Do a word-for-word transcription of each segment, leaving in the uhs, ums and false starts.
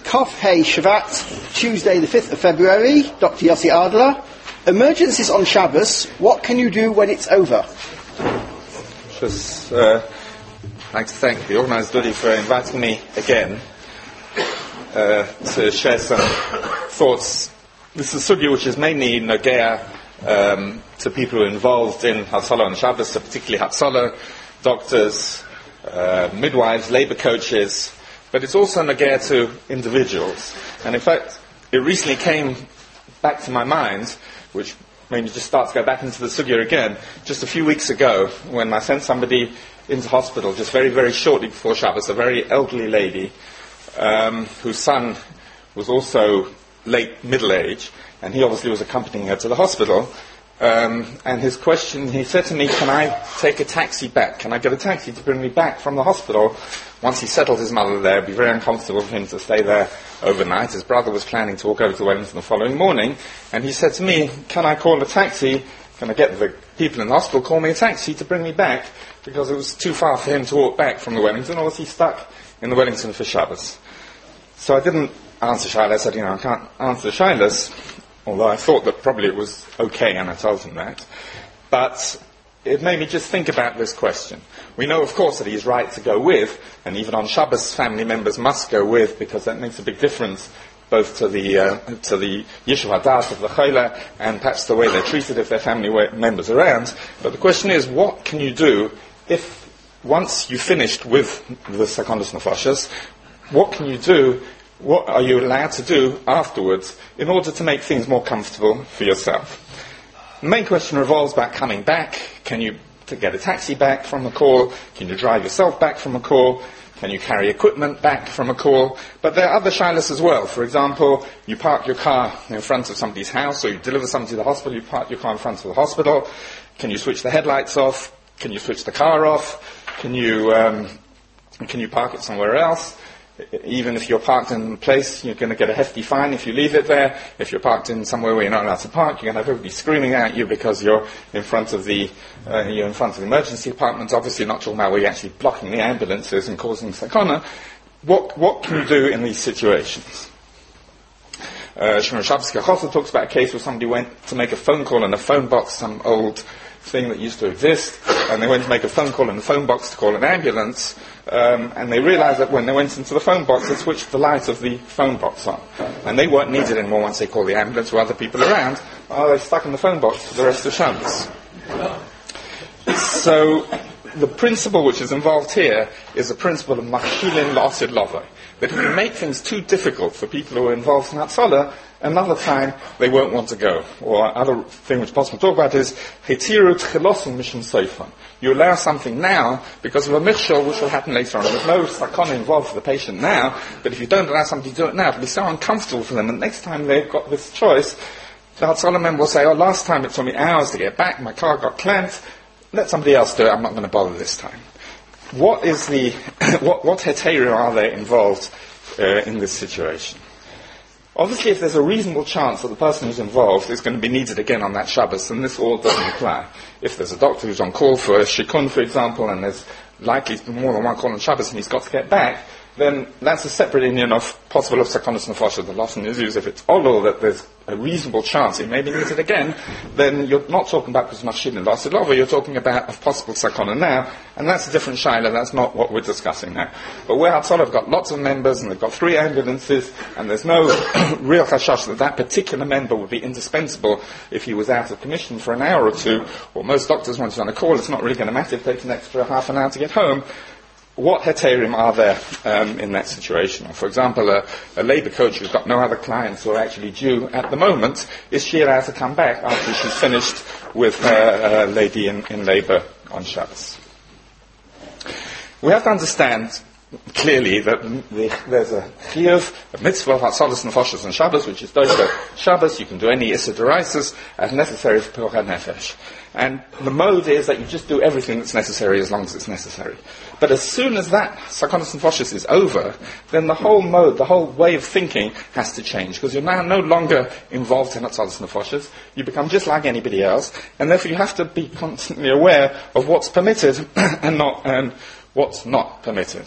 Kof Hey Shavat, Tuesday the fifth of February, Doctor Yossi Adler. Emergencies on Shabbos, what can you do when it's over? Just uh, like to thank the organised Dudi for inviting me again uh, to share some thoughts. This is a sugya which is mainly nogea um, to people who are involved in Hatzalah on Shabbos, so particularly Hatzalah, doctors, uh, midwives, labour coaches, but it's also nogea to individuals. And in fact, it recently came back to my mind, which made me just start to go back into the sugya again, just a few weeks ago when I sent somebody into hospital just very, very shortly before Shabbos, a very elderly lady um, whose son was also late middle age, and he obviously was accompanying her to the hospital. Um, and his question, he said to me, can I take a taxi back? Can I get a taxi to bring me back from the hospital? Once he settled his mother there, it would be very uncomfortable for him to stay there overnight. His brother was planning to walk over to Wellington the following morning, and he said to me, can I call a taxi? Can I get the people in the hospital call me a taxi to bring me back? Because it was too far for him to walk back from the Wellington, or was he stuck in the Wellington for Shabbos? So I didn't answer Shilas. I said, you know, I can't answer Shilas, although I thought that probably it was okay, and I told him that. But it made me just think about this question. We know, of course, that he's right to go with, and even on Shabbos, family members must go with, because that makes a big difference both to the uh, to the Yishuv Hadas of the Chayla, and perhaps the way they're treated if their family members are around. But the question is, what can you do if, once you've finished with the Sekondos Nefashos, what can you do, what are you allowed to do afterwards in order to make things more comfortable for yourself? The main question revolves about coming back. Can you to get a taxi back from a call? Can you drive yourself back from a call? Can you carry equipment back from a call? But there are other shilas as well. For example, you park your car in front of somebody's house, or you deliver somebody to the hospital, you park your car in front of the hospital. Can you switch the headlights off? Can you switch the car off? Can you, um, can you park it somewhere else? Even if you're parked in a place, you're going to get a hefty fine if you leave it there. If you're parked in somewhere where you're not allowed to park, you're going to have everybody screaming at you because you're in front of the uh, you're in front of the emergency department. Obviously, not talking about where you're actually blocking the ambulances and causing sakana. What what can you do in these situations? Uh, Shimon Shabsky Chosa talks about a case where somebody went to make a phone call in a phone box, some old thing that used to exist, and they went to make a phone call in the phone box to call an ambulance, um, and they realized that when they went into the phone box, they switched the light of the phone box on, and they weren't needed anymore once they called the ambulance or other people around. Oh, they're stuck in the phone box for the rest of Shabbos. So the principle which is involved here is the principle of machilin la'asid lavai, that if you make things too difficult for people who are involved in Hatzalah, another time they won't want to go. Or other thing which possible to talk about is hetiru tchilosin mishum seifon. You allow something now because of a michshol which will happen later on. There's no sakana involved for the patient now, but if you don't allow somebody to do it now, it'll be so uncomfortable for them, and next time they've got this choice, the Hatzalah member will say, oh, last time it took me hours to get back, my car got clamped, let somebody else do it, I'm not going to bother this time. What is the, what, what heteria are there involved uh, in this situation? Obviously, if there's a reasonable chance that the person who's involved is going to be needed again on that Shabbos, then this all doesn't apply. If there's a doctor who's on call for a shikun, for example, and there's likely to be more than one call on Shabbos and he's got to get back, then that's a separate Indian of possible of Sekondos Nefashos. The Lashon is used if it's olo, that there's a reasonable chance it may be needed again, then you're not talking about Machshilin La'asid Lavai, you're talking about a possible Sakana now, and that's a different Shaila, that's not what we're discussing now. But where Hatzalah have got lots of members, and they've got three ambulances, and there's no real chashash that that particular member would be indispensable if he was out of commission for an hour or two, or most doctors, once you're on a call, it's not really going to matter if it takes an extra half an hour to get home. What heterim are there um, in that situation? For example, a, a labour coach who's got no other clients who are actually due at the moment, is she allowed to come back after she's finished with her uh, lady in, in labour on Shabbos? We have to understand clearly that the, there's a chiyuv, a mitzvah of Hatzalas Nefashos on Shabbos, which is dosa Shabbos. You can do any issa deraisos as necessary for Pekuach Nefesh. And the mode is that you just do everything that's necessary as long as it's necessary. But as soon as that Sekondos Nefashos is over, then the whole mode, the whole way of thinking has to change, because you're now no longer involved in Hatzalas Nefashos. You become just like anybody else, and therefore you have to be constantly aware of what's permitted and not and what's not permitted.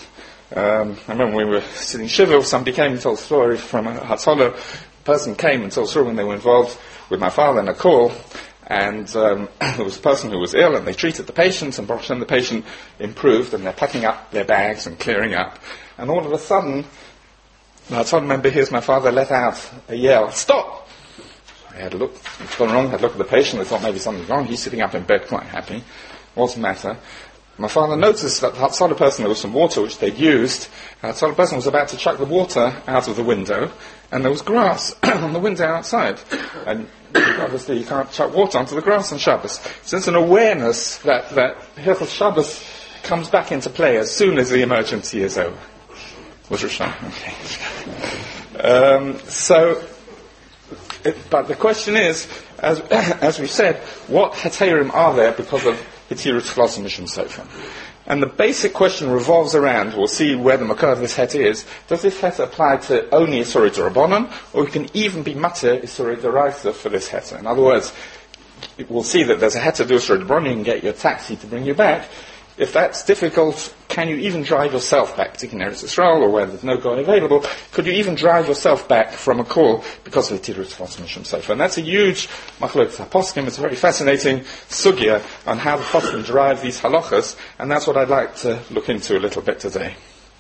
Um, I remember when we were sitting Shiva, somebody came and told a story from a Hatzolah. A person came and told a story when they were involved with my father in a call, and um, there was a person who was ill, and they treated the patient, and Baruch Hashem, the patient improved, and they're packing up their bags and clearing up. And all of a sudden, the Hatzolah member hears my father let out a yell, "Stop!" I had a look, what's gone wrong? I had a look at the patient, I thought maybe something's wrong. He's sitting up in bed quite happy. What's the matter? My father noticed that the Hatzolah person, there was some water which they'd used. The Hatzolah person was about to chuck the water out of the window, and there was grass on the window outside. And obviously you can't chuck water onto the grass on Shabbos. So it's an awareness that, that Hilchos Shabbos comes back into play as soon as the emergency is over. Was Rosh Hashanah? Okay. um, so, it, but the question is, as, as we said, what heterim are there because of Hitirut Chlas Mishum Sofer? And the basic question revolves around, we'll see where the makar of this het is, does this het apply to only Isurei D'Rabbanan, or it can even be matter Isurei D'Oraisa for this het? In other words, we'll see that there's a het to do Isurei D'Rabbanan, you can get your taxi to bring you back. If that's difficult, can you even drive yourself back to Eretz Yisrael, or where there's no guy available? Could you even drive yourself back from a call because of the Hitirut Chlas Mishum Sofer? And that's a huge machlokes haposkim. It's a very fascinating sugya on how the poskim derive these halachas, and that's what I'd like to look into a little bit today.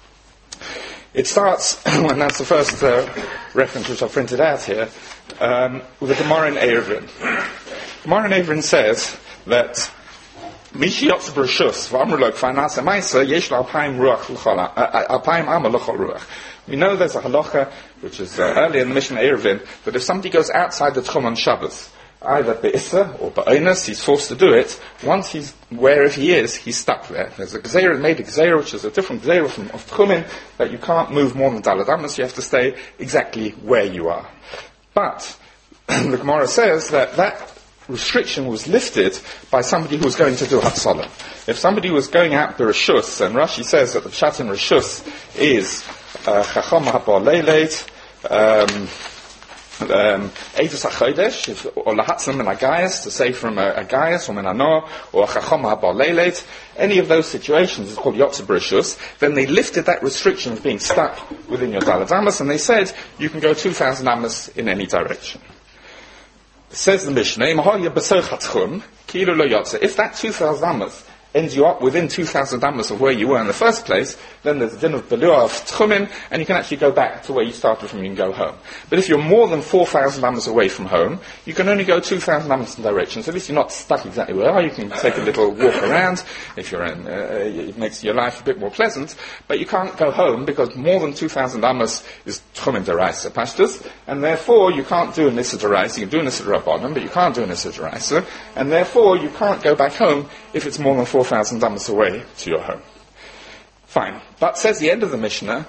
It starts, and that's the first uh, reference which I've printed out here, um, with the Gemara in Eruvin. Gemara in Eruvin says that Mishi Yotz B'Rishus v'Amrulok Fa'Nasa Ma'isa Yesh L'Alpaim Ruach L'Chola Alpaim Ama L'Chol Ruach. We know there's a halacha which is uh, earlier in the Mishnah Eruvin that if somebody goes outside the Tchum on Shabbos, either Be'issa or Be'onos, he's forced to do it. Once he's wherever he is, he's stuck there. There's a Gzeira, made a Gzeira, which is a different Gzeira from of Tchumin, that you can't move more than Daled Amos, you have to stay exactly where you are. But the Gemara says that that restriction was lifted by somebody who was going to do Hatzolah. If somebody was going out B'Rishus, and Rashi says that the Pshat in Rishus is Chacham Haba Leilet, Eidos HaChodesh, or Lahatzim and Agayas, to say from a Agayas or Menanor, or Chacham Haba Leilet, any of those situations is called Yotze B'Rishus. Then they lifted that restriction of being stuck within your Daled Amos, and they said you can go two thousand Amos in any direction. Says the Mishnah, if that two thousand Amos ends you up within two thousand Amos of where you were in the first place, then there's a din of Belua of Tchumin, and you can actually go back to where you started from, you can go home. But if you're more than four thousand Amos away from home, you can only go two thousand Amos in direction, so at least you're not stuck exactly where you are, you can take a little walk around, if you're in, uh, it makes your life a bit more pleasant, but you can't go home because more than two thousand Amos is Tchumin Deraisa Pashtus, and therefore you can't do an Issa Deraisa, you can do an Issa Rabbanan, but you can't do an Issa Deraisa, and therefore you can't go back home if it's more than four thousand Amos away to your home. Fine. But says the end of the Mishnah,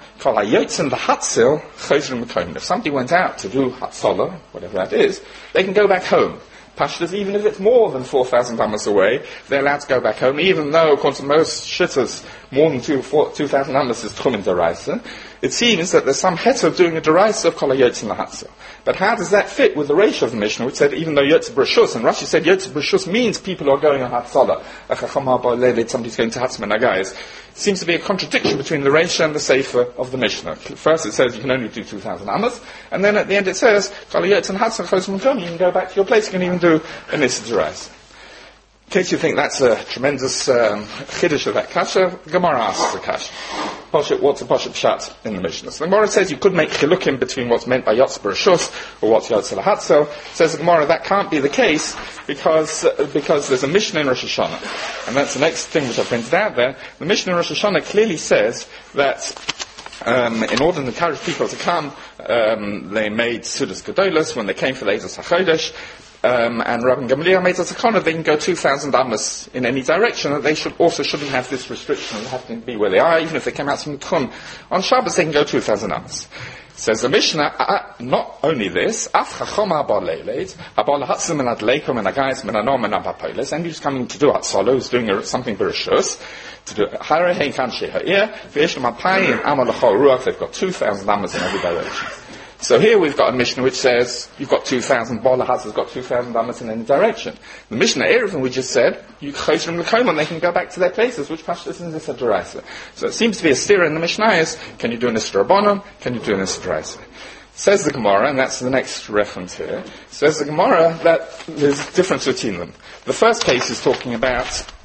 if somebody went out to do Hatzolah, whatever that is, they can go back home. Pashtas, even if it's more than four thousand Amos away, they're allowed to go back home, even though, according to most shittahs, more than two thousand Amos is Tchumin Deraisa. It seems that there's some heter of doing a Deraisa of Kol HaYotze L'Hatzel. But how does that fit with the ratio of the Mishnah, which said even though Yotze B'Rishus, and Rashi said Yotze B'Rishus means people who are going on Hatzolah, somebody's going to Hatzim and Nagayas. It seems to be a contradiction between the ratio and the Sefer of the Mishnah. First it says you can only do two thousand Amos, and then at the end it says, Kol HaYotze L'Hatzel, you can go back to your place, you can even do an Issa Deraisa. In case you think that's a tremendous um, chiddush of that kasha, the Gemara asks the kasha. Poshet, what's a poshet pshat in the Mishnah? So the Gemara says you could make chilukim between what's meant by Yotze B'Rishus or what's Yotze L'Hatzel. Says the Gemara that can't be the case because uh, because there's a Mishnah in Rosh Hashanah, and that's the next thing which I printed out there. The Mishnah in Rosh Hashanah clearly says that Um, in order to encourage people to come, um, they made Sudas Gedolos when they came for the Eidos HaChodesh. Um, and Rabbi Gamliel made us a corner, they can go two thousand Amos in any direction, that they should also shouldn't have this restriction of having to be where they are, even if they came out from Tchum. On Shabbos they can go two thousand Amos. Says the Mishnah, uh, not only this, Af Chachoma Bar Leilet, Abal Hatzim and Adleikum and Agayas and Anom and Abapolis, and who's coming to do Hatzolah, who's doing a, something B'Rishus, to do Hare Hein Kan Sheha Ear, V'Yesh L'Mapayim Amal L'Chol Ruach, they've got two thousand Amos in every direction. So here we've got a Mishnah which says you've got two thousand, Bola has got two thousand amas in any direction. The Mishnah Erevin we just said, you chosrim l'koman, they can go back to their places, which pashtus is a deraisa. So it seems to be a steer in the Mishnah is, can you do an istra-rabbanon, can you do an istra-deraisa? Says the Gemara, and that's the next reference here, says the Gemara that there's a difference between them. The first case is talking about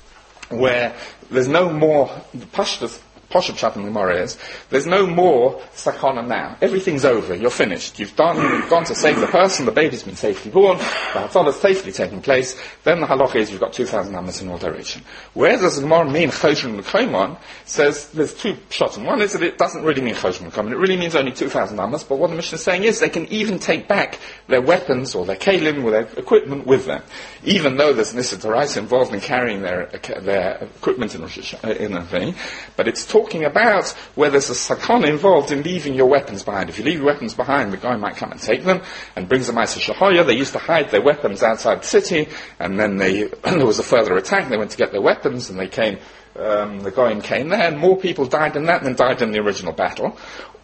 where there's no more, the pashtus, Poshup Pshat in the Gemara is, there's no more sakana now. Everything's over. You're finished. You've done, you've gone to save the person, the baby's been safely born, the Hatzalah is safely taking place, then the halacha is you've got two thousand amas in all direction. Where does the Gemara mean Choshen L'Koman? Says there's two pshatim. One is that it doesn't really mean Choshen L'Koman. It really means only two thousand amas, but what the Mishnah is saying is they can even take back their weapons or their kalim or their equipment with them. Even though there's an Issa D'Oraisa involved in carrying their, their equipment in, in a thing, but it's talking about where there's a sakana involved in leaving your weapons behind. If you leave your weapons behind, the guy might come and take them and brings them out to Shahoya. They used to hide their weapons outside the city, and then they, there was a further attack. They went to get their weapons, and they came. Um, the Goyim came there, and more people died in that than died in the original battle.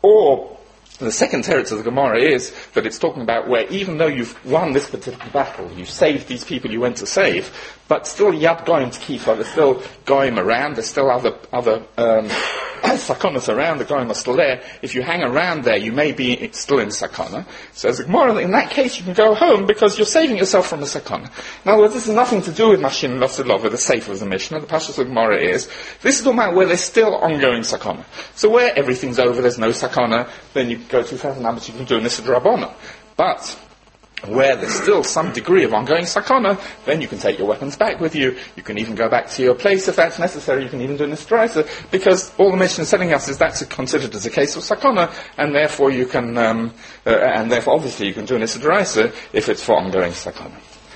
Or the second teretz of the Gemara is that it's talking about where even though you've won this particular battle, you've saved these people you went to save, but still Yad Goyim to Kifa, there's still Goyim around, there's still other other um, sakonas around, the Goyim are still there. If you hang around there, you may be still in sakana. So as a Gemara, in that case you can go home because you're saving yourself from a sakana. In other words, this has nothing to do with Mashin Losilov, with the safe of the Mishnah. The Pashtus of the Gemara is, this is talking about where there's still ongoing sakana. So where everything's over, there's no sakana, then you go two thousand amas, you can do an Issa D'Rabbanan. But where there's still some degree of ongoing sakana, then you can take your weapons back with you. You can even go back to your place if that's necessary. You can even do an Issa D'Oraisa, because all the Mishnah is telling us is that's considered as a case of sakana, and therefore you can, um, uh, and therefore obviously you can do an Issa D'Oraisa if it's for ongoing sakana.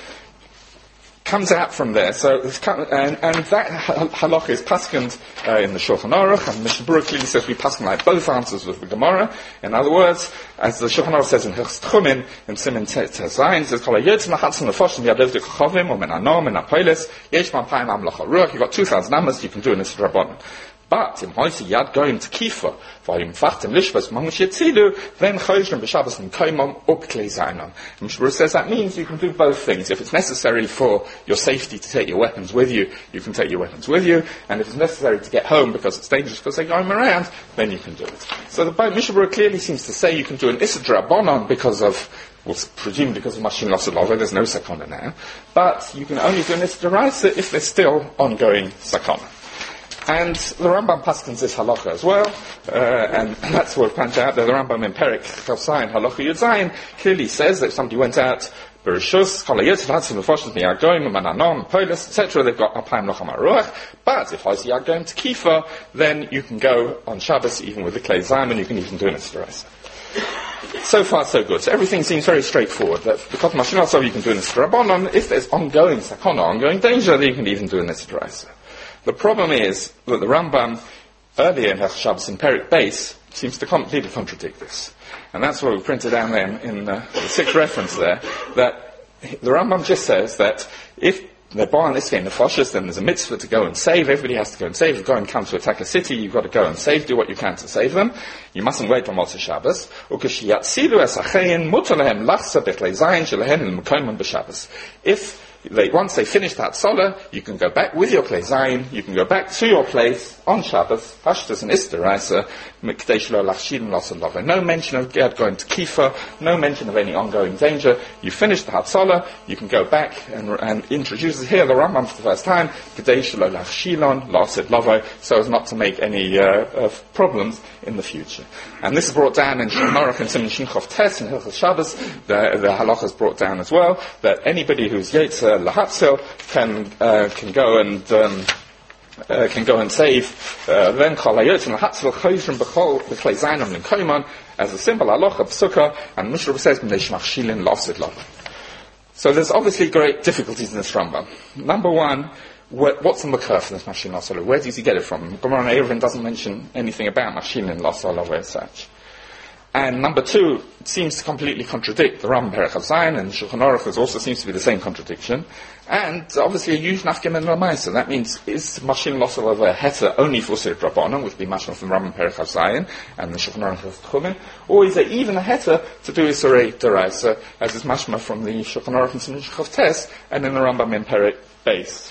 Comes out from there, so it's, and, and that halacha is paskened uh, in the Shulchan Aruch, and Mishnah Berurah clearly says we pasken like both answers with the Gemara. In other words, as the Shulchan Aruch says in Hilchos Tchumin, in Siman Tezayin, it says Kol hayotz machatzon lefoshim yadav dekochovim or menanom menapolis yesh ma'payim am lacharuach. You've got two thousand amas, you can do an Issa D'Rabbanan. But in Hoysi Yad Goyim to Kifa, for him Fachtem Lishvas Mangush Yetzilu, then Choshem B'Shabbos and Koimom Up Klei Zainon. Mishnah Berurah says that means you can do both things. If it's necessary for your safety to take your weapons with you, you can take your weapons with you, and if it's necessary to get home because it's dangerous because they're going around, then you can do it. So the Mishnah Berurah clearly seems to say you can do an Issa D'Rabbanan because of, well, presumably because of Mashin Losilova, there's no sakana now, but you can only do an Issa D'Oraisa if there's still ongoing sakana. And the Rambam paskins this halacha as well, uh, and that's what points out that the Rambam in Perek Chavzayin Halacha Yud Zayin clearly says that if somebody went out Bereshus, Chalayot, Hatzim, Lefoshim, Yagoim, Mananom, Polis, et cetera, they've got Apayim Locham Aruach, but if Hoysi Yagoim to Kifa, then you can go on Shabbos even with the Klei Zayin, and you can even do an Issa D'Oraisa. So far, so good. So everything seems very straightforward. That because Mashin also you can do an Issa D'Rabbanan, if there's ongoing sakana, ongoing danger, then you can even do an Issa D'Oraisa. The problem is that the Rambam, earlier in Hilchos Shabbos in Perek Beis, seems to completely contradict this. And that's what we printed down there in, in the, the sixth reference there, that the Rambam just says that if they're born this way in the Foshas, then there's a mitzvah to go and save. Everybody has to go and save. If you go and come to attack a city, you've got to go and save, do what you can to save them. You mustn't wait on Motzei Shabbos. If They, once they finish that Solah, you can go back with your Klei Zayin, you can go back to your place on Shabbos, Pashtus and Issa D'Oraisa, Mikdash Lo Lachshidin Losalova. No mention of Gad going to Kifa, no mention of any ongoing danger. You finish the Hatzalah, you can go back and, and introduce it here, the Rambam for the first time, Mikdash Lo Lachshidin Losalova, so as not to make any uh, uh, problems in the future. And this is brought down in Shulchan Aruch and Siman Shinchov Tes and Hilchos Shabbos. The, the halacha is brought down as well, that anybody who's Yetzer Lahatzil can uh, can go and um, uh, can go and save. Then Chalayot and Lahatzil Chayshim B'Chol B'Klei Zayin and Koiman as a simple halacha Psukkah, and Mishnah Berurah says B'nei Shmachshilin Losid Lov. So there's obviously great difficulties in this Rambam. Number one, what, what's the makar for this Mashin Losid? Where does he get it from? Gemara Eruvin doesn't mention anything about Mashin Losid Lov as such. And number two, it seems to completely contradict the Rambam Perek Zayin, and Shulchan Aruch there also seems to be the same contradiction. And obviously a huge nafkim and lamaisa. That means, is Mashin Loss of a heter only for Sir Rabbanon, which would be mashma from Rambam Perek Zayin and the Shulchan Aruch of Tchumen, or is there even a heter to do Isurei Deraisa, as is mashma from the Shulchan Aruch and Simon Tes, and in the Rambam in Perek Beis.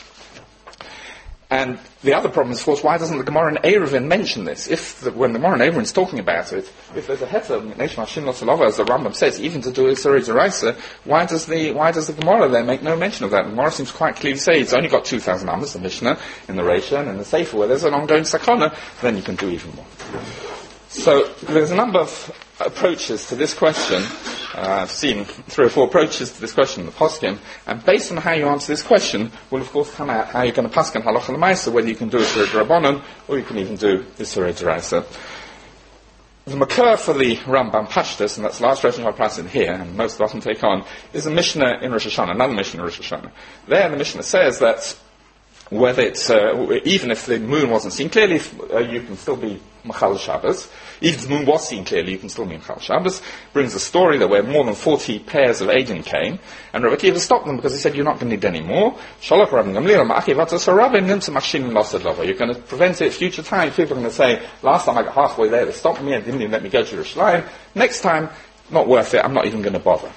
And the other problem is, of course, why doesn't the Gemara in Eruvin mention this? If the, when the Gemara in Eruvin is talking about it, if there's a heter, as the Rambam says, even to do Isurei Deraisa, why does the why does the Gemara there make no mention of that? The Gemara seems quite clearly to say it's only got two thousand amas, the Mishnah, in the Reisha, and in the Sefer, where there's an ongoing sakana, then you can do even more. So there's a number of approaches to this question. Uh, I've seen three or four approaches to this question in the poskim, and based on how you answer this question, will of course come out how you're going to paskin halacha l'maisa, whether you can do Isurei D'Rabbanan, or you can even do Isurei D'Oraisa. The makar for the Rambam Pashtus, and that's the last version I've passed in here, and most often take on, is a Mishnah in Rosh Hashanah, another Mishnah in Rosh Hashanah. There the Mishnah says that whether it's, uh, even if the moon wasn't seen clearly, uh, you can still be Machal Shabbos. Even if the moon was seen clearly, you can still be Machal Shabbos. Brings a story that where more than forty pairs of Eidim came, and Rabbi Akiva stopped them because he said, you're not going to need any more. Shalach Rabbi Gamliel, Ma'akiv so Rabbi Nimsa Machin Lost Lover. You're going to prevent it future time. People are going to say, last time I got halfway there, they stopped me and didn't even let me go to Yerushalayim. Next time, not worth it, I'm not even going to bother.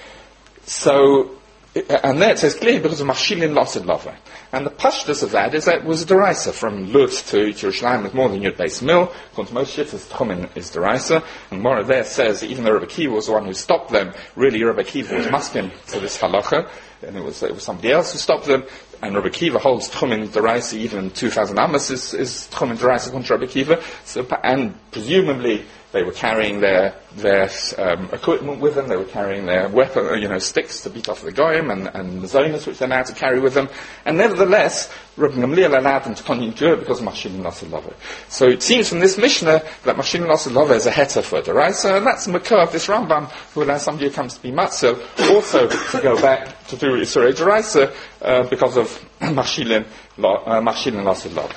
So, and there it says clearly because of Mashilin Losid Lover. And the pashtus of that is that it was a deraisa from Lut to Yerushalayim with more than Yud Beis Mil. According to most shittas, Tchumen is deraisa. And Mora there says that even though Rabbi Akiva was the one who stopped them, really Rabbi Akiva was maskim to this halacha, and it was, it was somebody else who stopped them. And Rabbi Akiva holds Tchumen deraisa, even two thousand amas is, is Tchumen deraisa according to Rabbi Akiva. So, and presumably they were carrying their their um, equipment with them. They were carrying their weapon, you know, sticks to beat off the goyim and and mazonos, which they're now to carry with them. And nevertheless, Rabbi Gamliel allowed them to continue to do it because of Mashin Losid Lover. So it seems from this Mishnah that Mashin Losid Lover is a heter for deraisa, and that's the makar of this Rambam, who allows somebody who comes to be matzil also to go back to do Isurei Deraisa uh, because of Mashin Losid Lover.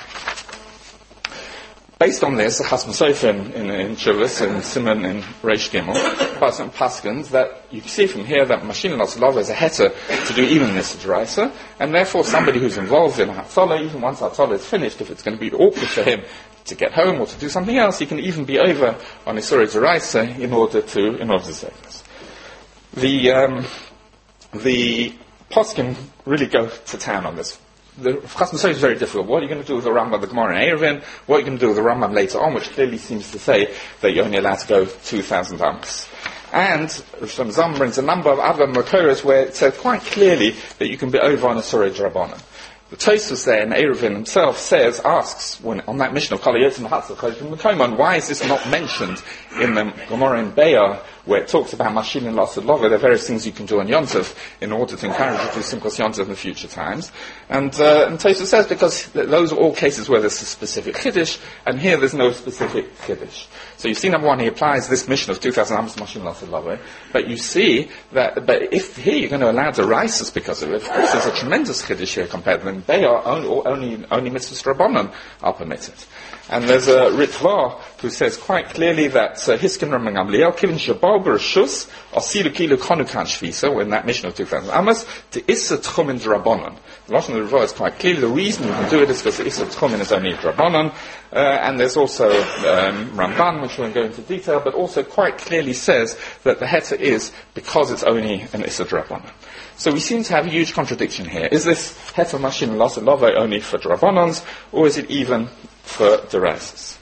Based on this, the Chasam Sofer in, in, in Chuvas and Simon in Reish Gimel, Paskins, that you can see from here that Mashin Losid Lover is a heter to do even this deraisa, and therefore somebody who's involved in a Hatzalah, even once Hatzalah is finished, if it's going to be awkward for him to get home or to do something else, he can even be over on Isurei Deraisa in order to in order to save this. The um, the Poskim really go to town on this. The Chasam Sofer is very difficult. What are you going to do with the Rambam, the Gemara in Eruvin? What are you going to do with the Rambam later on, which clearly seems to say that you're only allowed to go two thousand amas? And Rosh Hashanah brings a number of other makoros where it says quite clearly that you can be over on a Isurei D'Rabbanan. The Tosfos there in Eruvin himself says, asks, when, on that mission of Kol Hayotzim Hatzal Choshim L'Koman, why is this not mentioned in the Gemara in Be'er, where it talks about Mashin and Losid Lover? There are various things you can do on Yontif in order to encourage you to do Simchas Yontif in future times. And, uh, and Tosfos says, because th- those are all cases where there's a specific Chiddush, and here there's no specific Chiddush. So you see, number one, he applies this mission of two thousand amas Mashin and Losid Lover, but you see that, but if here you're going to allow deraisas because of it, of course there's a tremendous Chiddush here compared to them. They are only, only, only mitzvahs Rabbanon are permitted. And there's a Ritva who says quite clearly that Hiskin Rabbi Gamliel, Kivin Shabal Bereshus, Asilu Kilu Konukan Shvisa, when that mission of two thousand amas, to Issa Tchumen D'Rabbanan. The Lashon of the Ritva is quite clearly the reason you can do it is because the Issa Tchumen is only D'Rabbanan, uh, and there's also um, Ramban, which we won't go into detail, but also quite clearly says that the heter is because it's only an Issa D'Rabbanan. So we seem to have a huge contradiction here. Is this heter Mashin and Losid Lover only for D'Rabbanans, or is it even for deraisas?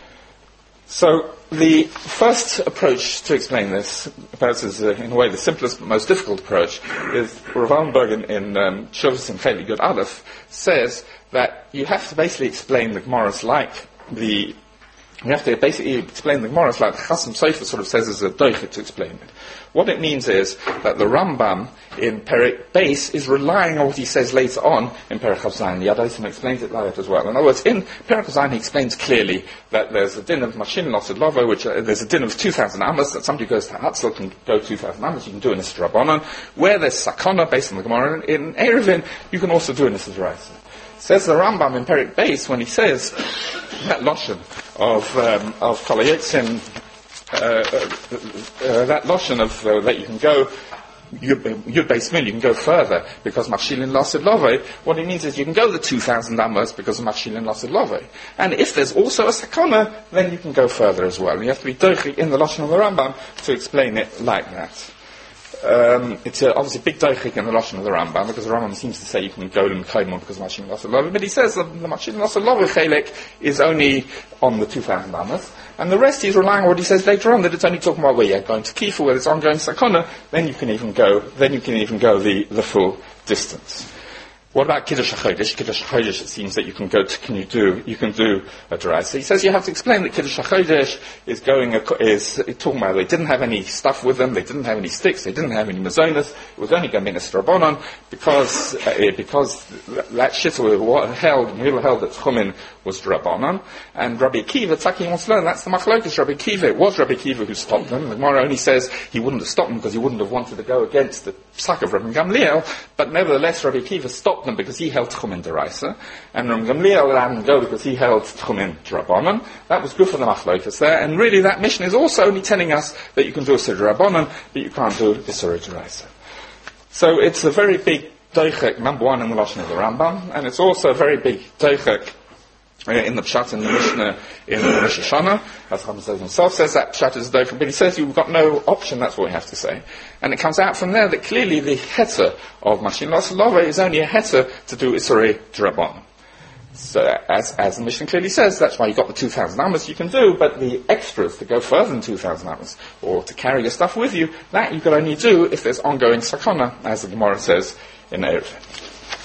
So the first approach to explain this, perhaps is uh, in a way the simplest but most difficult approach, is Rav Allenberg in, in um, Shovus and Cheli Gud Aleph says that you have to basically explain the Gemaras like the you have to basically explain the Gemaras like the Chasam Sofer sort of says as a doichit to explain it. What it means is that the Rambam in Perek Beis is relying on what he says later on in Perek Zayin. Yad Osim explains it like that as well. In other words, in Perek Zayin he explains clearly that there's a din of Mashin Losid Lover, which uh, there's a din of two thousand amas, that somebody who goes to Hatzel can go two thousand amas, you can do an Issa D'Rabbanan. Where there's Sakana, based on the Gemara in Eruvin, you can also do an Issa D'Oraisa. Says the Rambam in Perek Beis when he says that loshon of um, of Kol Hayotzim uh, uh, that notion of uh, that you can go, Yud Beis Mil, you can go further because Machilin Lasid Love. What it means is you can go the two thousand amas because of Machilin Lasid Love. And if there's also a sakana, then you can go further as well. And you have to be doichik in the Lashon of the Rambam to explain it like that. Um, it's uh, obviously a big doichik in the Lashon of the Rambam because the Rambam seems to say you can go in Kaimon because of Machilin Lasid Love. But he says that the Machilin Lasid Love Chelek is only on the two thousand amas. And the rest he's relying on what he says later on, that it's only talking about where you're going to Kifu, where it's ongoing sakana, then you can even go, then you can even go the, the full distance. What about Kiddush HaChodesh? Kiddush HaChodesh, it seems that you can go to, can you do, you can do a deraisa. So he says you have to explain that Kiddush HaChodesh is going, is talking about they didn't have any stuff with them, they didn't have any sticks, they didn't have any mazonas, it was only Gaminis Rabbanon, because, uh, because that shittul held, Mil held that Chumin was Rabbanon, and Rabbi Akiva, Taki wants to learn, that's the Machlokes Rabbi Akiva. It was Rabbi Akiva who stopped them. The Gemara only says he wouldn't have stopped them because he wouldn't have wanted to go against the psak of Rabbi Gamliel, but nevertheless Rabbi Akiva stopped them because he held Tchumen Deraisa, and Rabbi Gamliel let him go because he held Tchumen Drabanan. That was good for the Machlokes there, and really that mission is also only telling us that you can do a Siddur Rabbanan, but you can't do a Siddur Deraisa. So it's a very big doichek, number one in the Lashon of the Rambam, and it's also a very big doichek in the Pshat in the Mishnah in the Rosh Hashanah, as Chacham himself says, that Pshat is a doichek, but he says you've got no option, that's what we have to say. And it comes out from there that clearly the heter of Mashin Lasid Love is only a heter to do Isurei Drabon. So, as, as the Mishnah clearly says, that's why you got the two thousand amas you can do, but the extras to go further than two thousand amas, or to carry your stuff with you, that you can only do if there's ongoing sakana, as the Gemara says in Erev.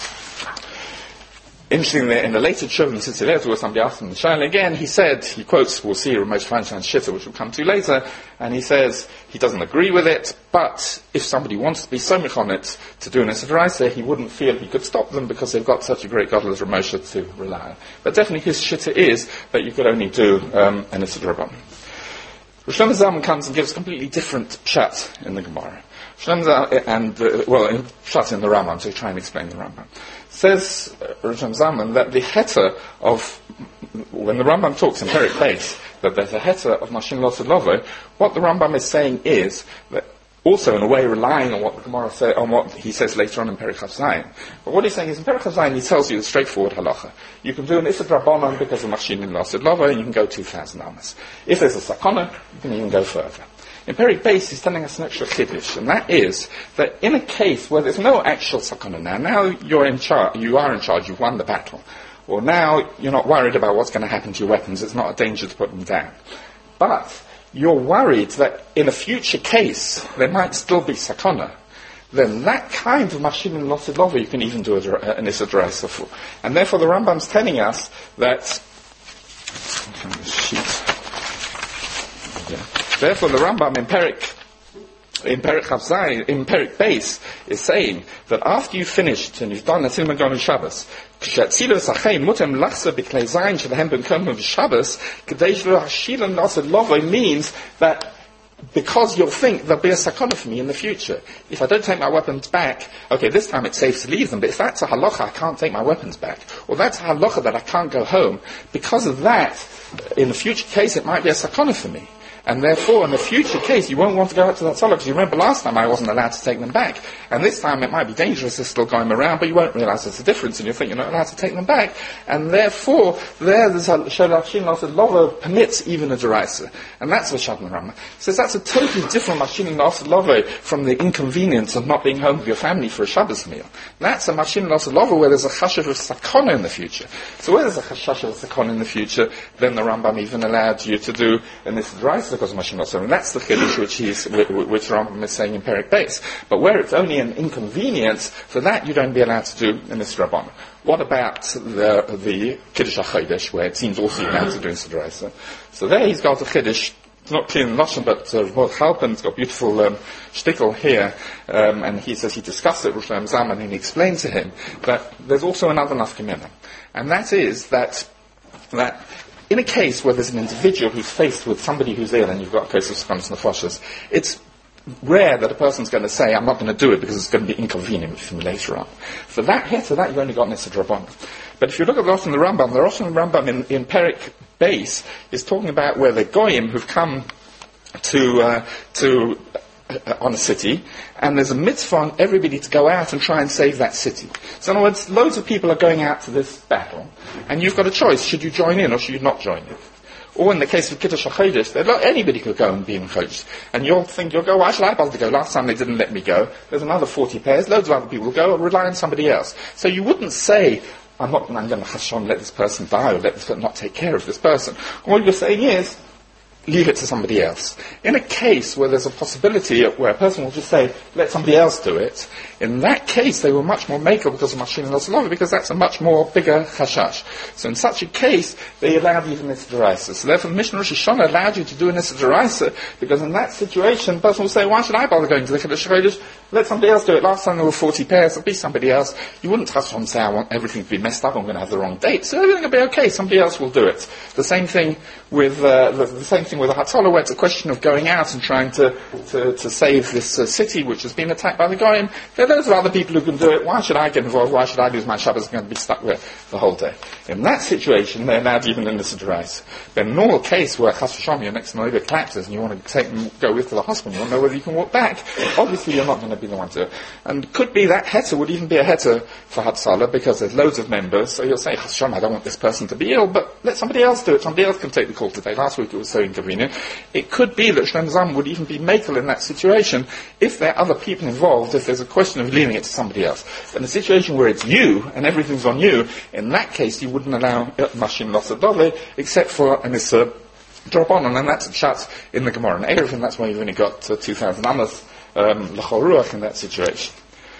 Interestingly, in the later Chuvin Sitzilez, where somebody asked him the Shaila again, he said, he quotes, we'll see Ramesh Feinstein's Shitta, which we'll come to later, and he says he doesn't agree with it, but if somebody wants to be somich on it to do an Isidaraisa, he wouldn't feel he could stop them because they've got such a great God as Ramosha to rely on. But definitely his Shitta is that you could only do um, an Isidarabam. Rosh Hashanah comes and gives a completely different pshat in the Gemara. And, uh, well, in pshat in the Rambam, so try and explain the Rambam. Says uh, Rosh Hashanah that the heter of, when the Rambam talks in Perik Beis, that there's a heter of Mashin Lasid Love, what the Rambam is saying is that, also in a way relying on what the Gemara say, on what he says later on in Perich Zayin. But what he's saying is in Perich Zayin he tells you the straightforward halacha. You can do an Isad Rabbanon because of Mashin Lasid Love, and you can go two thousand amas. If there's a sakana, you can even go further. In Perik Beis, he's telling us an extra chiddush, and that is that in a case where there's no actual sakana now, now you're in charge, you are in charge, you've won the battle, or now you're not worried about what's going to happen to your weapons, it's not a danger to put them down. But you're worried that in a future case there might still be sakana, then that kind of Mashin Lasid Love you can even do an Isad Deraisa for. And therefore the Rambam's telling us that yeah. Therefore, the Rambam in Perik, in Perik Zayin, in Perik Beis, is saying that after you've finished and you've done the Tzil Magon Shabbos, Kshatzilo Sachem Mutem Lachsa B'Klei Zayin Shadahem B'Kom of Shabbos, Kadesh V'Hashilan Lasid Love means that because you'll think there'll be a sakana for me in the future. If I don't take my weapons back, okay, this time it's safe to leave them, but if that's a halacha, I can't take my weapons back, or that's a halacha that I can't go home, because of that, in the future case, it might be a sakana for me. And therefore, in the future case, you won't want to go out to that salah, because you remember last time I wasn't allowed to take them back. And this time it might be dangerous to still going around, but you won't realize there's a difference, and you'll think you're not allowed to take them back. And therefore, there the Shalachin Lasid Love permits even a deraisa. And that's what Shabbat Rambam says. That's a totally different Mashin Lasid Love from the inconvenience of not being home with your family for a Shabbos meal. That's a Mashin Lasid Love where there's a chashav of sakana in the future. So where there's a chashav of sakana in the future, then the Rambam even allowed you to do an deraisa because of Mashin Lasid Love. And that's the chiddush which he's, which Rambam is saying in Perik Beis. But where it's only an inconvenience, for that you don't be allowed to do in this Rabban. What about the the Kiddush HaChodesh, where it seems also you're allowed to do in Siduraisa? So there he's got a Kiddush, it's not clear in Lashon, but uh, Rav Halpen's got a beautiful um, shtickle here, um, and he says he discussed it with Rosh Hashanah, and he explained to him that there's also another nafkamina, and that is that that in a case where there's an individual who's faced with somebody who's ill, and you've got a case of scones nefashos, it's rare that a person's going to say, I'm not going to do it because it's going to be inconvenient for me later on. For that hit, for that you've only got Nisad Rabban. But if you look at the Rosh and the Rambam, the Rosh and the Rambam in, in Perik Beis is talking about where the Goyim who've come to uh, to uh, on a city, and there's a mitzvah on everybody to go out and try and save that city. So in other words, loads of people are going out to this battle, and you've got a choice: should you join in or should you not join in? Or in the case of Kiddush HaChodesh, anybody could go and be in Chodesh. And you'll think, you'll go, why should I bother to go? Last time they didn't let me go. There's another forty pairs, loads of other people will go, or rely on somebody else. So you wouldn't say, I'm not I'm going to Hashem, let this person die, or let this person not take care of this person. All you're saying is, leave it to somebody else. In a case where there's a possibility where a person will just say, let somebody else do it, in that case they were much more makel because of Mashin and Losalova, because that's a much more bigger chashash. So in such a case, they allowed even Nissa D'Oraisa. So therefore, the Mishnah Rosh Hashanah allowed you to do a Nissa D'Oraisa, because in that situation, the person will say, why should I bother going to the Kiddush HaChodesh? Let somebody else do it. Last time there were forty pairs, it'll be somebody else. You wouldn't touch on and say, I want everything to be messed up, I'm going to have the wrong date. So everything will be okay, somebody else will do it. The same thing with, uh, the, the same thing with a Hatzalah, where it's a question of going out and trying to, to, to save this uh, city which has been attacked by the Goyim. There are those other people who can do it. Why should I get involved? Why should I lose my Shabbos? I'm going to be stuck there the whole day. In that situation, they're allowed even in the Nissa D'Oraisa. But in a normal case where Chas v'Shalom, your next neighbour collapses and you want to take them, go with to the hospital, you want to know whether you can walk back. Obviously, you're not going to be the one to do it. And it could be that heter would even be a heter for Hatzalah, because there's loads of members, so you'll say, Chas v'Shalom, I don't want this person to be ill, but let somebody else do it. Somebody else can take the call today. Last week it was so inconvenient. It could be that Shlem Zalman would even be makel in that situation if there are other people involved, if there's a question of leaving it to somebody else. But in a situation where it's you, and everything's on you, in that case you wouldn't allow Mashim Losadove, except for an Issa drop on, and then that's a chat in the Gemara and Erev, and that's why you've only got uh, two thousand Amos, um, L'chol Ruach in that situation.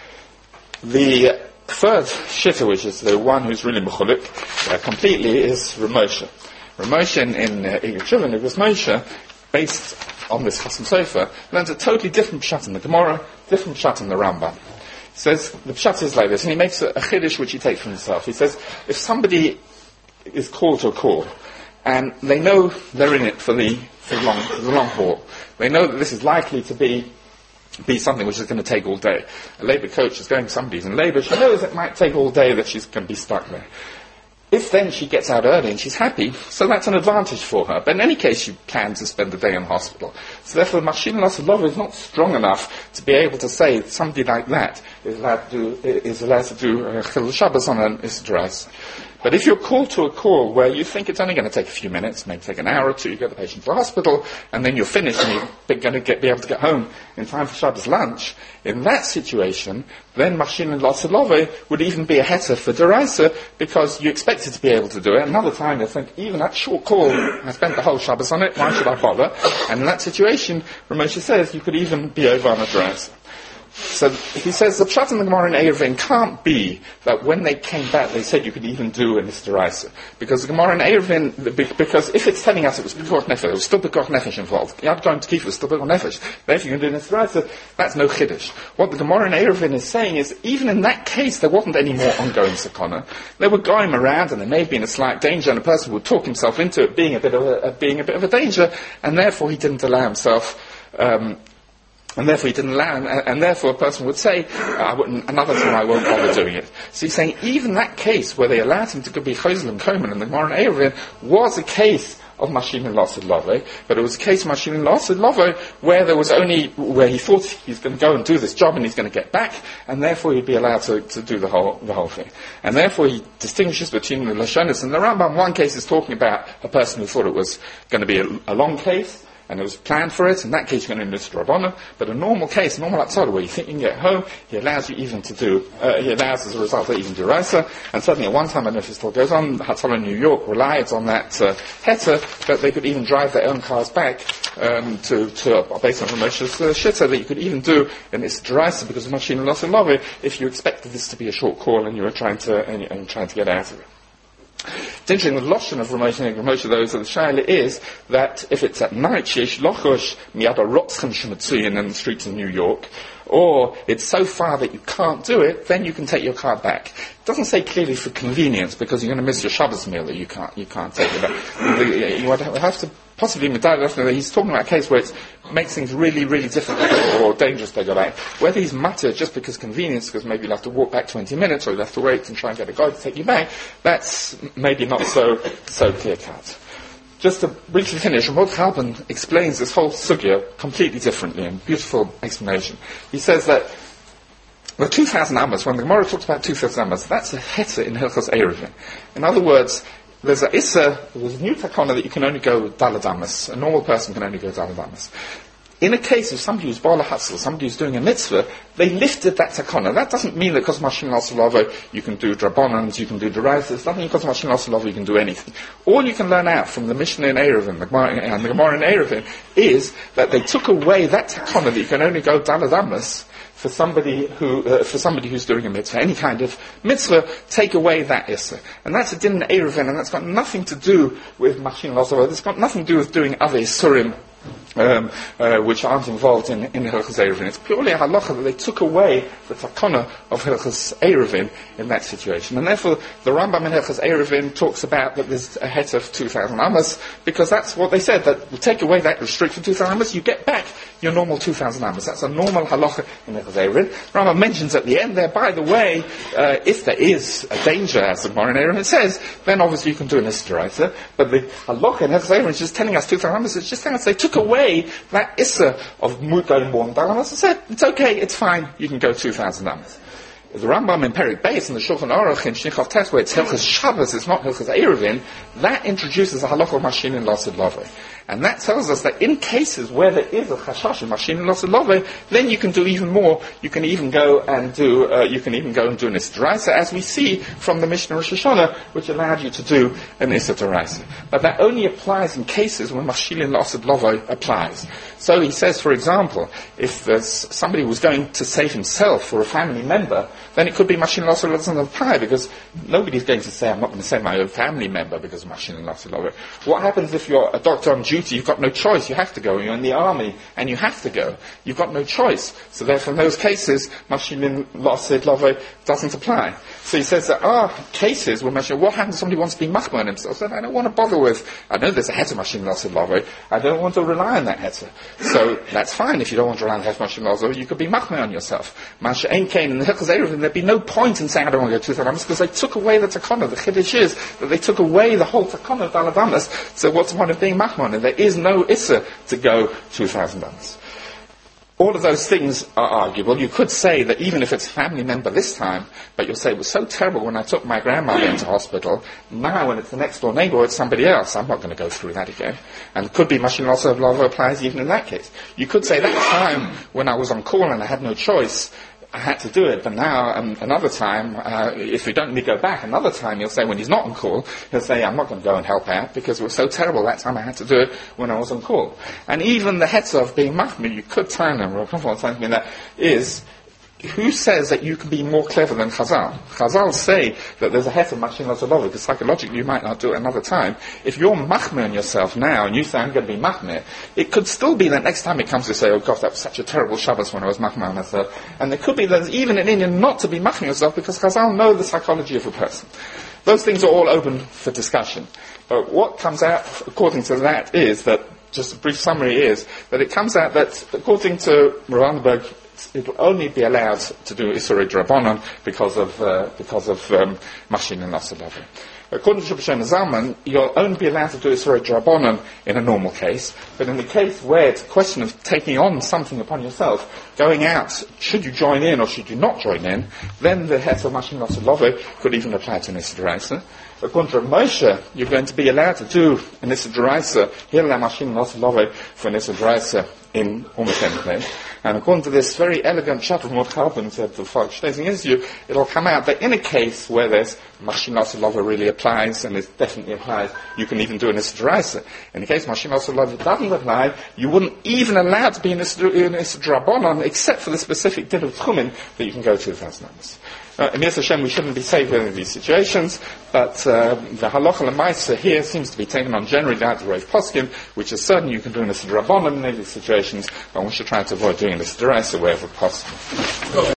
The third shitta, which is the one who's really mechulik uh, completely, is Ramosha. Ramosha in, in uh, Igor Chuvin, it was Moshe, based on this Chasam Sofer, learns a totally different pshat in the Gemara, different pshat in the Rambam. He says, the pshat is like this, and he makes a, a chiddush which he takes from himself. He says, if somebody is called to a call, and they know they're in it for the, for the, long, for the long haul, they know that this is likely to be be something which is going to take all day. A labour coach is going, somebody's in labour, she knows it might take all day that she's going to be stuck there. If then she gets out early and she's happy, so that's an advantage for her. But in any case, she plans to spend the day in hospital. So therefore, Mashin Losalova is not strong enough to be able to say that somebody like that is allowed to do, is allowed to do uh, Chilul Shabbos on an Issa D'Oraisa. But if you're called to a call where you think it's only going to take a few minutes, maybe take an hour or two, you get the patient to the hospital, and then you're finished and you're going to get, be able to get home in time for Shabbos lunch, in that situation, then Mashin and Losalova would even be a heter for D'Oraisa, because you expected to be able to do it. Another time you think, even that short call, I spent the whole Shabbos on it, why should I bother? And in that situation, Ramosha says, you could even be over on a D'Oraisa. So he says the pshat in the Gemara in Eruvin can't be that when they came back they said you could even do an Issa D'Oraisa, because the Gemara in Eruvin, because if it's telling us it was Pekuach Nefesh, there was still Pekuach Nefesh involved. Yad Goyim T'Kifa was still Pekuach Nefesh. Therefore you can do an Issa D'Oraisa. That's no chiddush. What the Gemara in Eruvin is saying is, even in that case there wasn't any more ongoing sakana. There were Goyim around, and there may have been a slight danger, and a person would talk himself into it being a bit of a, being a bit of a danger, and therefore he didn't allow himself. Um, And therefore he didn't allow, and, and therefore a person would say, I wouldn't, another time I won't bother doing it. So he's saying, even that case where they allowed him to go be Chosel and Komen and the Gemara in Eruvin was a case of Mashin and Losid Love, but it was a case of Mashin and Losid Love where there was only, where he thought he's going to go and do this job and he's going to get back, and therefore he'd be allowed to, to do the whole, the whole thing. And therefore he distinguishes between the Lashonis and the Rambam. One case is talking about a person who thought it was going to be a, a long case, and it was planned for it. In that case, you're going to miss Rabbanah. But a normal case, normal Hatzalah, where you think you can get home, he allows you even to do, uh, he allows as a result to even do D'Oraisa. And certainly at one time, I don't know if it still goes on, Hatzalah in New York relied on that uh, heter, that they could even drive their own cars back um, to, to uh, based on Ramosha's uh, shitta, that you could even do in its D'Oraisa because of Mashin and Losid Love if you expected this to be a short call and you were trying to, and, and trying to get out of it. It's interesting, the Lashon of Ramosha and Ramosha, those of the Shaila, is that if it's at night, sheesh lochosh miyad rotzchem shematzuyin in the streets of New York, or it's so far that you can't do it, then you can take your car back. It doesn't say clearly for convenience, because you're going to miss your Shabbos meal that you can't, you can't take it back. You would have to possibly, he's talking about a case where it makes things really, really difficult or dangerous to go back. Whether he's matter just because convenience, because maybe you'll have to walk back twenty minutes, or you'll have to wait and try and get a guy to take you back, that's maybe not so, so clear cut. just to briefly finish, Ramod Chalban explains this whole sugya completely differently, in beautiful explanation. He says that the two thousand amas, when the Gemara talks about two thousand amas, that's a heter in Hilchos Eruvin. In other words, there's a issa, there's a new takana that you can only go daled amas. A normal person can only go daled amas. In a case of somebody who's bala hatzal, somebody who's doing a mitzvah, they lifted that takana. That doesn't mean that because Mashin al-Salavo you can do drabonans, you can do derivatives. It doesn't mean because Mashin al-Salavo you can do anything. All you can learn out from the Mishnah in Eruvin, the Gemara, and the Gemara in Eruvin, is that they took away that takana that you can only go daled amas for somebody who, uh, for somebody who's doing a mitzvah, any kind of mitzvah, take away that issa. And that's a din in Eruvin, and that's got nothing to do with Mashin al-Salavo. It's got nothing to do with doing other isurim, Um, uh, which aren't involved in, in Hilchos Eruvin. It's purely a halacha that they took away the takana of Hilchos Eruvin in that situation. And therefore, the Rambam in Hilchos Eruvin talks about that there's a het of two thousand amas, because that's what they said, that we take away that restriction two thousand amas, you get back your normal two thousand amas. That's a normal halacha in Hilchos Eruvin. Rambam mentions at the end there, by the way, uh, if there is a danger, as the Gemara in Eruvin says, then obviously you can do an Isdaraisa. But the halacha in Hilchos Eruvin is just telling us two thousand amas, it's just telling us they took away that issa of going more than Dalam. As I said, it's okay, it's fine, you can go two thousand amas. The Rambam in Perik Beis and the Shulchan Aruch in Shnichov Tes, where it's Hilchos Shabbos, it's not Hilchos Eruvin, that introduces a halacha of Mashin and Lasid Loveh. And that tells us that in cases where there is a chashash in Mashin and Lasid Loveh, then you can do even more. You can even go and do, uh, you can even go and do an Isdaraisa, as we see from the Mishnah Rosh Hashanah, which allowed you to do an Isdaraisa. But that only applies in cases when Mashin and Lasid Loveh applies. So he says, for example, if there's somebody who's going to save himself or a family member, then it could be Mashin and Lasid Loveh doesn't apply, because nobody's going to say, I'm not going to save my own family member because of Mashin and Lasid Loveh. What happens if you're a doctor on duty? You've got no choice, you have to go. You're in the army, and you have to go. You've got no choice. So therefore, in those cases, Mashin Lasid Loveh doesn't apply. So he says there are cases where Mashin, what happens if somebody wants to be machmir on himself? So I don't want to bother with, I know there's a heter Mashin Lasid Loveh, I don't want to rely on that heter. So that's fine if you don't want to rely on the heter Mashin Lasid Loveh, you could be machmir on yourself. Masha Ein Kain in the Hilchos Eruvin, there'd be no point in saying I don't want to go two thousand amas, because they took away the takana. The chiddush is that they took away the whole takana of daled amas. So what's the point of being machmir on it? There is no issa to go two thousand amas. All of those things are arguable. You could say that even if it's a family member this time, but you'll say it was so terrible when I took my grandmother into hospital, now when it's the next door neighbor or it's somebody else, I'm not going to go through that again. And it could be Mashin Lasid Loveh applies even in that case. You could say that time when I was on call and I had no choice, I had to do it, but now um, another time, uh, if we don't need to go back, another time he'll say when he's not on call, he'll say I'm not going to go and help out because it was so terrible that time I had to do it when I was on call. And even the heter of being machmir, you could turn them, or something that is, who says that you can be more clever than Chazal? Chazal say that there's a heter Mashin Lasid Loveh, because psychologically you might not do it another time. If you're machmir on yourself now, and you say I'm going to be machmir, it could still be that next time it comes to say, oh gosh, that was such a terrible Shabbos when I was machmir on myself. And there could be there's even an Indian not to be machmir yourself, because Chazal know the psychology of a person. Those things are all open for discussion. But what comes out, according to that, is that, just a brief summary is, that it comes out that, according to Moranberg, it will only be allowed to do Isurei Drabonon because of uh, because of um, Mashin and Lasid Loveh. According to Shulchan Zalman, you'll only be allowed to do Isurei Drabonon in a normal case, but in the case where it's a question of taking on something upon yourself, going out, should you join in or should you not join in, then the heter Mashin Lasid Loveh could even apply to an Isdaraisa. According to Moshe, you're going to be allowed to do an Isdaraisa, he'll allow Mashin Lasid Loveh for an Isdaraisa in almost any place. And according to this very elegant chat of Ramod Chalban said the Falk Shtezing issue, it'll come out that in a case where there's Mashin Lasid Loveh really applies, and it definitely applies, you can even do an Isdaraisa. In the case Mashin Lasid Loveh doesn't apply, you wouldn't even allow to be in Isdrabonon, except for the specific din of Tchumen that you can go to two thousand amas. Uh, in Yis Hashem, we shouldn't be saved in these situations, but uh, the halacha l'maisa here seems to be taken on generally down to Rav Poskim, which is certain you can do in a Rabbanon in these situations, but we should try to avoid doing this D'Oraisa wherever possible.